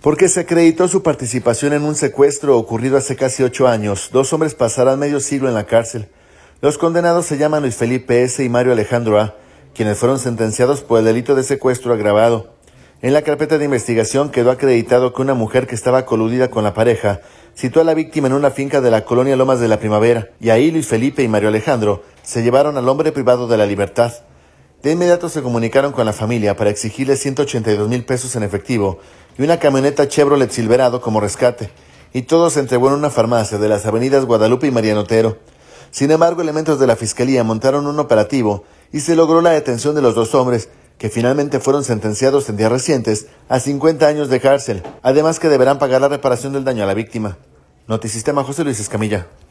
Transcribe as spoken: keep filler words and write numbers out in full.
Porque se acreditó su participación en un secuestro ocurrido hace casi ocho años, dos hombres pasarán medio siglo en la cárcel. Los condenados se llaman Luis Felipe S. y Mario Alejandro A., quienes fueron sentenciados por el delito de secuestro agravado. En la carpeta de investigación quedó acreditado que una mujer que estaba coludida con la pareja citó a la víctima en una finca de la colonia Lomas de la Primavera, y ahí Luis Felipe y Mario Alejandro se llevaron al hombre privado de la libertad. De inmediato se comunicaron con la familia para exigirle ciento ochenta y dos mil pesos en efectivo y una camioneta Chevrolet Silverado como rescate, y todo se entregó en una farmacia de las avenidas Guadalupe y Mariano Otero. Sin embargo, elementos de la fiscalía montaron un operativo y se logró la detención de los dos hombres, que finalmente fueron sentenciados en días recientes a cincuenta años de cárcel, además que deberán pagar la reparación del daño a la víctima. Notisistema, José Luis Escamilla.